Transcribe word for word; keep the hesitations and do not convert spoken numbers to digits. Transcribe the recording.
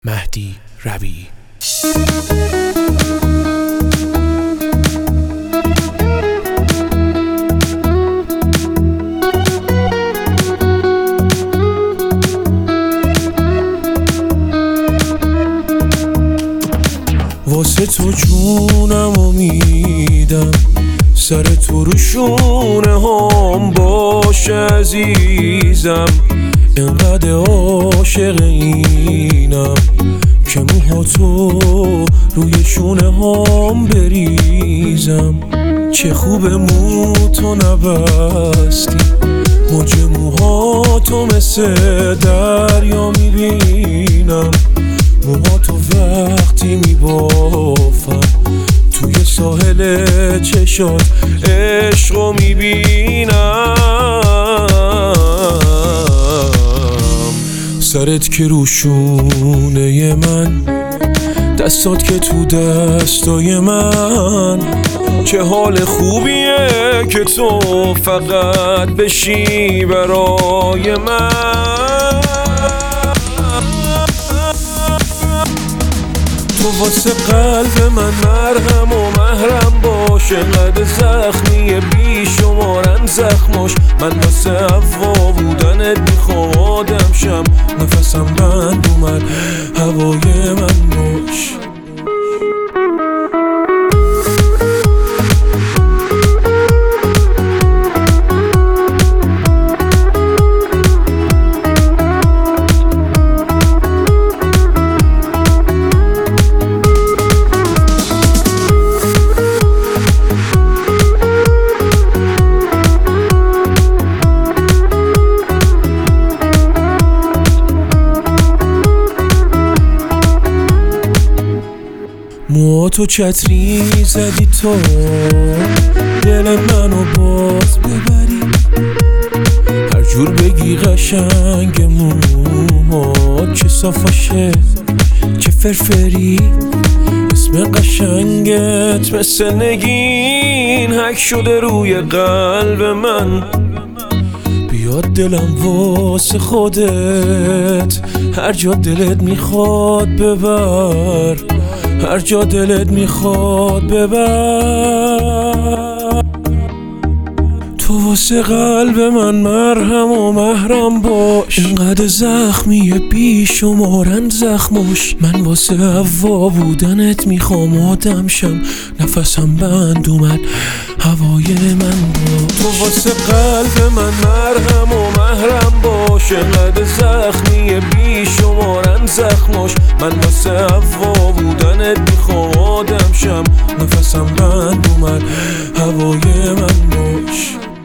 مهدی ربیعی. واسه تو جونم و میدم، سر تو رو شونه هم باش عزیزم. اینقدر عاشق اینم که موها تو روی شونه هم بریزم. چه خوب مو تو نبستی، موج موها تو مثل دریا میبینم. موها تو وقتی میبافم توی ساحل چشات عشقو میبینم. سرت که روشونه من، دستات که تو دستای من. چه حال خوبیه که تو فقط بشی برای من. تو واسه قلب من مرهم و محرم باش. انقدر زخمیه بی شمارن زخماش. من واسه هوا بودنت میخوام آدم شم. نفسم بند اومد هوای من باش. موها تو چتری زدی تو دل منو باز ببری. هر جور بگی قشنگ موها، چه صافاشه چه فرفری. اسم قشنگت مثل نگین حک شده روی قلب من. بیاد دلم واسه خودت، هر جا دلت میخواد ببر. هر جا دلت میخواد ببر. تو واسه قلب من مرهم و محرم باش. اینقدر زخمیه بی شمارن زخماش. من واسه هوا بودنت میخوام آدم شم. نفسم بند اومد هوای من باش. تو واسه قلب من مرهم و محرم باش. اینقدر زخمیه بی شمارن زخماش. من واسه هوا بودنت میخوام آدم شم. نفسم بند اومد هوای من باش.